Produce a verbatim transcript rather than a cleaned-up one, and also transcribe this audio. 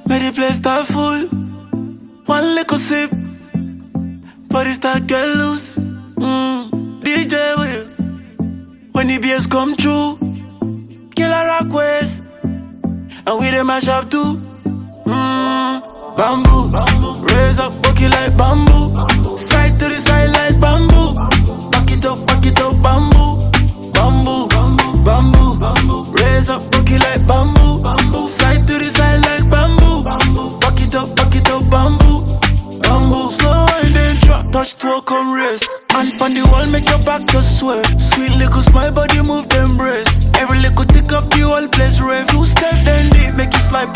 Made the place start full. One little sip, body start get loose. Mm. D J will, when the bass come through, Killer Rock West, and we dey mash up too. Mm. Bamboo, bamboo, raise up, bucky like bamboo. bamboo. Side to the side like bamboo. Back it up, back it up, bamboo. Bamboo, bamboo, bamboo, bamboo. Raise up, bucky like bamboo. bamboo. Side to the side like bamboo. bamboo. Back it up, back it up, bamboo. Bamboo, slow and then drop, touch to come race. And on the wall, make your back just swerve. Sweet little smile, body move, embrace. Every little tick up the whole place rave. Two step, then deep, make you slide.